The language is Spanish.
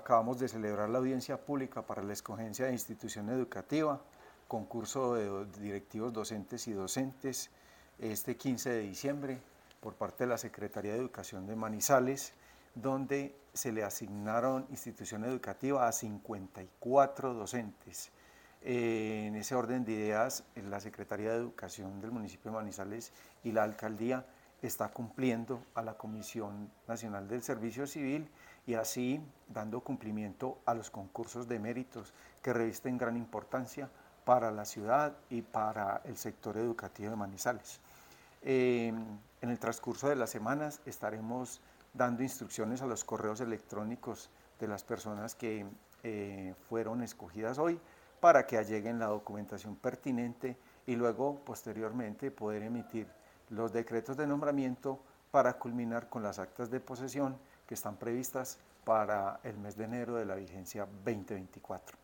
acabamos de celebrar la audiencia pública para la escogencia de institución educativa, concurso de directivos docentes y docentes, este 15 de diciembre, por parte de la Secretaría de Educación de Manizales, donde se le asignaron institución educativa a 54 docentes. En ese orden de ideas, la Secretaría de Educación del municipio de Manizales y la alcaldía está cumpliendo a la Comisión Nacional del Servicio Civil y así dando cumplimiento a los concursos de méritos que revisten gran importancia para la ciudad y para el sector educativo de Manizales. En el transcurso de las semanas estaremos dando instrucciones a los correos electrónicos de las personas que fueron escogidas hoy para que alleguen la documentación pertinente y luego posteriormente poder emitir los decretos de nombramiento para culminar con las actas de posesión que están previstas para el mes de enero de la vigencia 2024.